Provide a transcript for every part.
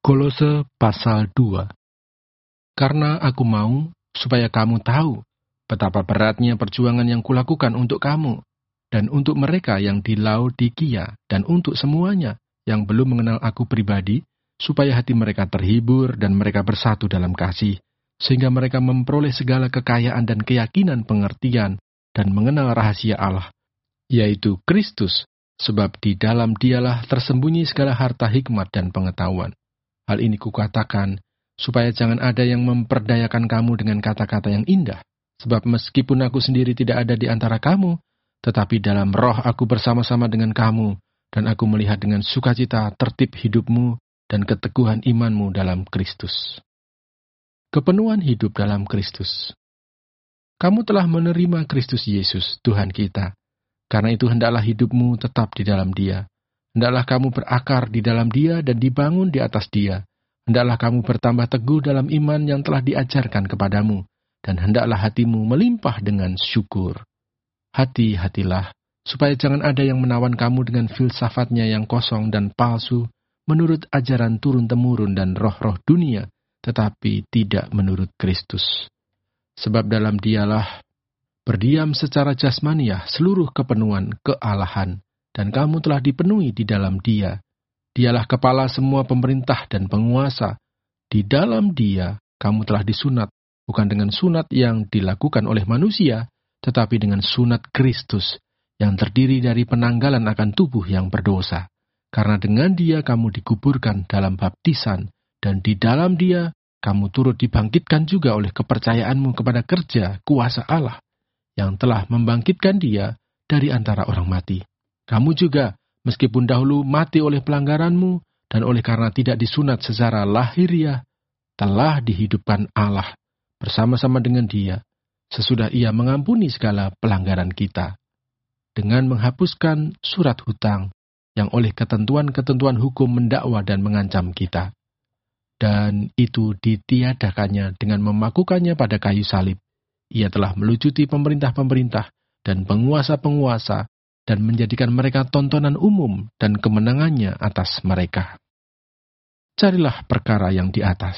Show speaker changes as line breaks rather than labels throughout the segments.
Kolose pasal 2. Karena aku mau supaya kamu tahu betapa beratnya perjuangan yang kulakukan untuk kamu, dan untuk mereka yang di Laodikia, dan untuk semuanya yang belum mengenal aku pribadi, supaya hati mereka terhibur dan mereka bersatu dalam kasih, sehingga mereka memperoleh segala kekayaan dan keyakinan pengertian, dan mengenal rahasia Allah, yaitu Kristus, sebab di dalam Dialah tersembunyi segala harta hikmat dan pengetahuan. Hal ini kukatakan, supaya jangan ada yang memperdayakan kamu dengan kata-kata yang indah. Sebab meskipun aku sendiri tidak ada di antara kamu, tetapi dalam roh aku bersama-sama dengan kamu, dan aku melihat dengan sukacita tertib hidupmu dan keteguhan imanmu dalam Kristus. Kepenuhan hidup dalam Kristus. Kamu telah menerima Kristus Yesus, Tuhan kita. Karena itu hendaklah hidupmu tetap di dalam Dia. Hendaklah kamu berakar di dalam Dia dan dibangun di atas Dia. Hendaklah kamu bertambah teguh dalam iman yang telah diajarkan kepadamu, dan hendaklah hatimu melimpah dengan syukur. Hati-hatilah, supaya jangan ada yang menawan kamu dengan filsafatnya yang kosong dan palsu, menurut ajaran turun-temurun dan roh-roh dunia, tetapi tidak menurut Kristus. Sebab dalam Dialah berdiam secara jasmaniah seluruh kepenuhan kealahan, dan kamu telah dipenuhi di dalam Dia. Dialah kepala semua pemerintah dan penguasa. Di dalam Dia, kamu telah disunat, bukan dengan sunat yang dilakukan oleh manusia, tetapi dengan sunat Kristus, yang terdiri dari penanggalan akan tubuh yang berdosa. Karena dengan Dia kamu dikuburkan dalam baptisan, dan di dalam Dia kamu turut dibangkitkan juga oleh kepercayaanmu kepada kerja kuasa Allah, yang telah membangkitkan Dia dari antara orang mati. Kamu juga, meskipun dahulu mati oleh pelanggaranmu, dan oleh karena tidak disunat secara lahiriah, telah dihidupkan Allah bersama-sama dengan Dia, sesudah Ia mengampuni segala pelanggaran kita, dengan menghapuskan surat hutang, yang oleh ketentuan-ketentuan hukum mendakwa dan mengancam kita. Dan itu ditiadakannya dengan memakukannya pada kayu salib. Ia telah melucuti pemerintah-pemerintah dan penguasa-penguasa, dan menjadikan mereka tontonan umum dan kemenangannya atas mereka. Carilah perkara yang di atas.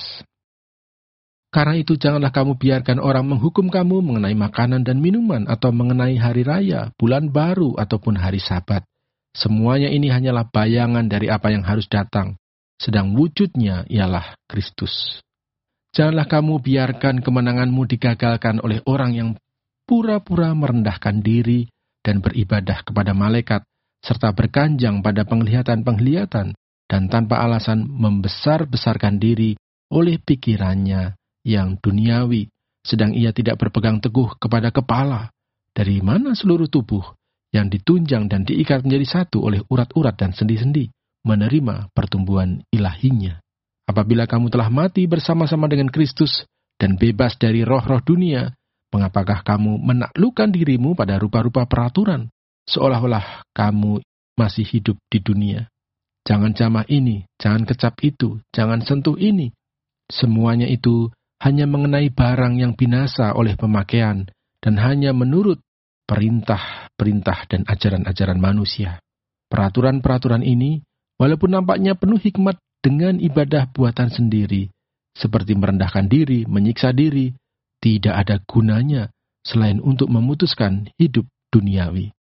Karena itu janganlah kamu biarkan orang menghukum kamu mengenai makanan dan minuman, atau mengenai hari raya, bulan baru, ataupun hari Sabat. Semuanya ini hanyalah bayangan dari apa yang harus datang, sedang wujudnya ialah Kristus. Janganlah kamu biarkan kemenanganmu digagalkan oleh orang yang pura-pura merendahkan diri dan beribadah kepada malaikat, serta berkanjang pada penglihatan-penglihatan, dan tanpa alasan membesar-besarkan diri oleh pikirannya yang duniawi, sedang ia tidak berpegang teguh kepada kepala, dari mana seluruh tubuh yang ditunjang dan diikat menjadi satu oleh urat-urat dan sendi-sendi, menerima pertumbuhan ilahinya. Apabila kamu telah mati bersama-sama dengan Kristus dan bebas dari roh-roh dunia, mengapakah kamu menaklukkan dirimu pada rupa-rupa peraturan, seolah-olah kamu masih hidup di dunia? Jangan jamah ini, jangan kecap itu, jangan sentuh ini. Semuanya itu hanya mengenai barang yang binasa oleh pemakaian, dan hanya menurut perintah-perintah dan ajaran-ajaran manusia. Peraturan-peraturan ini, walaupun nampaknya penuh hikmat dengan ibadah buatan sendiri, seperti merendahkan diri, menyiksa diri, tidak ada gunanya selain untuk memutuskan hidup duniawi.